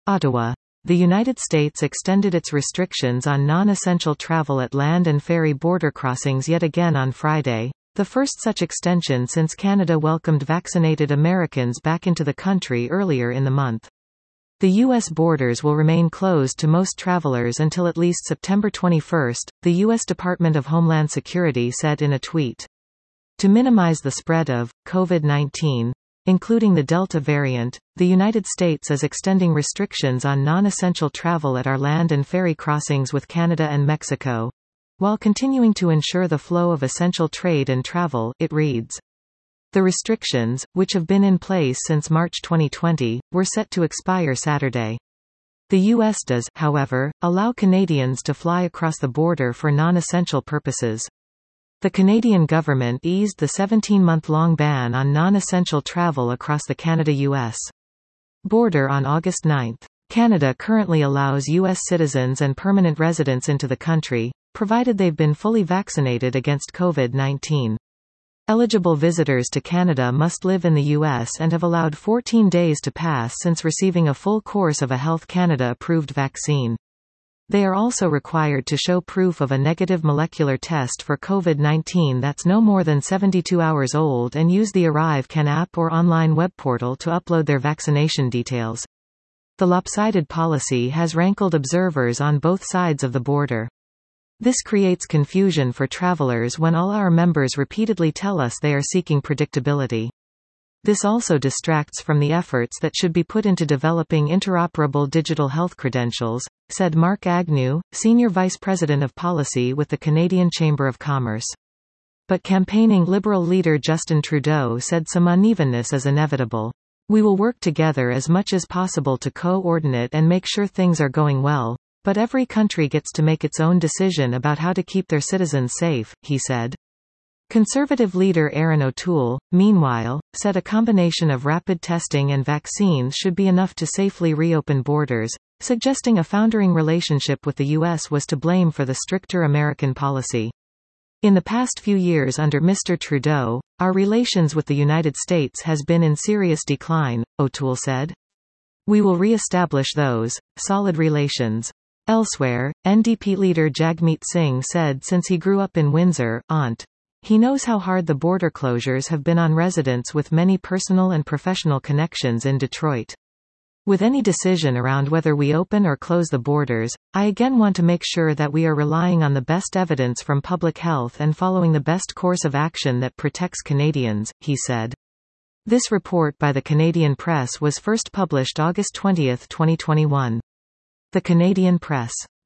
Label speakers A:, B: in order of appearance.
A: Ottawa. The United States extended its restrictions on non-essential travel at land and ferry border crossings yet again on Friday, the first such extension since Canada welcomed vaccinated Americans back into the country earlier in the month. The U.S. borders will remain closed to most travelers until at least September 21, the U.S. Department of Homeland Security said in a tweet. To minimize the spread of COVID-19, including the Delta variant, the United States is extending restrictions on non-essential travel at our land and ferry crossings with Canada and Mexico, while continuing to ensure the flow of essential trade and travel, it reads. The restrictions, which have been in place since March 2020, were set to expire Saturday. The U.S. does, however, allow Canadians to fly across the border for non-essential purposes. The Canadian government eased the 17-month-long ban on non-essential travel across the Canada-U.S. border on August 9. Canada currently allows U.S. citizens and permanent residents into the country, provided they've been fully vaccinated against COVID-19. Eligible visitors to Canada must live in the U.S. and have allowed 14 days to pass since receiving a full course of a Health Canada-approved vaccine. They are also required to show proof of a negative molecular test for COVID-19 that's no more than 72 hours old and use the ArriveCAN app or online web portal to upload their vaccination details. The lopsided policy has rankled observers on both sides of the border. This creates confusion for travelers when all our members repeatedly tell us they are seeking predictability. This also distracts from the efforts that should be put into developing interoperable digital health credentials, said Mark Agnew, Senior Vice President of Policy with the Canadian Chamber of Commerce. But campaigning Liberal leader Justin Trudeau said some unevenness is inevitable. We will work together as much as possible to coordinate and make sure things are going well, but every country gets to make its own decision about how to keep their citizens safe, he said. Conservative leader Erin O'Toole, meanwhile, said a combination of rapid testing and vaccines should be enough to safely reopen borders, suggesting a foundering relationship with the U.S. was to blame for the stricter American policy. In the past few years under Mr. Trudeau, our relations with the United States has been in serious decline, O'Toole said. We will re-establish those solid relations. Elsewhere, NDP leader Jagmeet Singh said since he grew up in Windsor, Ont. He knows how hard the border closures have been on residents with many personal and professional connections in Detroit. With any decision around whether we open or close the borders, I again want to make sure that we are relying on the best evidence from public health and following the best course of action that protects Canadians, he said. This report by the Canadian Press was first published August 20, 2021. The Canadian Press.